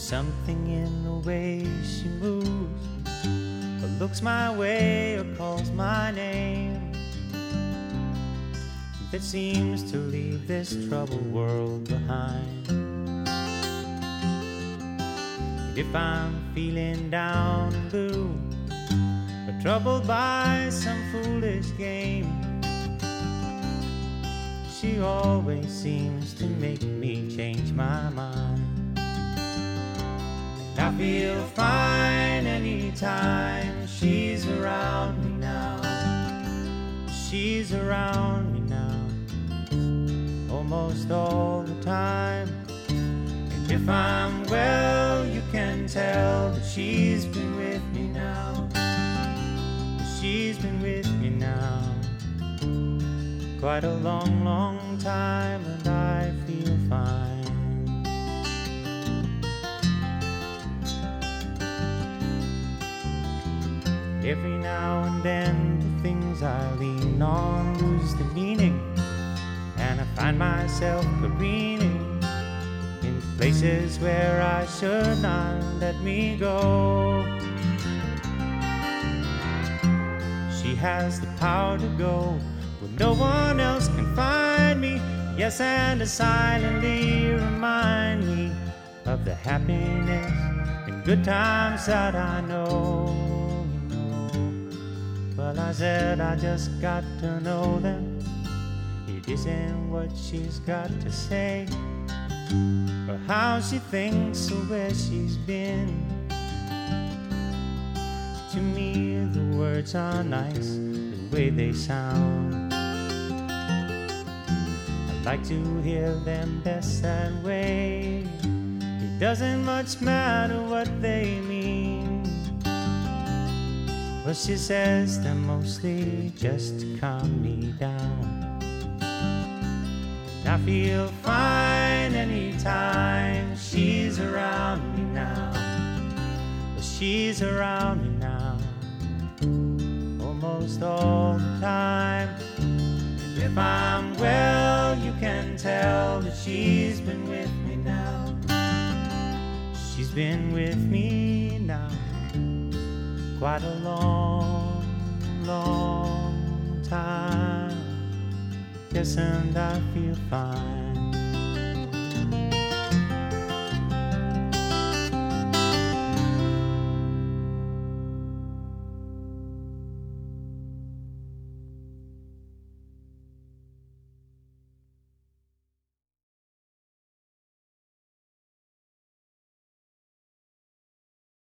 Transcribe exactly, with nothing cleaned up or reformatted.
something in the way she moves, or looks my way, or calls my name, that seems to leave this troubled world behind. If I'm feeling down and blue, or troubled by some foolish game, she always seems to make me change my mind. And I feel fine anytime she's around me now. She's around me now, almost all the time. And if I'm well, you can tell that she's been with me now. She's been with me now quite a long, long time, and I feel fine. Every now and then the things I lean on lose the meaning, and I find myself careening in places where I should not let me go. She has the power to go where no one else can find me, yes, and to silently remind me of the happiness and good times that I know, you know. Well, I said I just got to know them. It isn't what she's got to say, or how she thinks, or where she's been. To me, the words are nice the way they sound. I like to hear them best that way. It doesn't much matter what they mean. Well, she says they're mostly just to calm me down. I feel fine anytime she's around me now. She's around me now, almost all the time. And if I'm well, you can tell that she's been with me now. She's been with me now quite a long, long time. Yes, and I feel fine.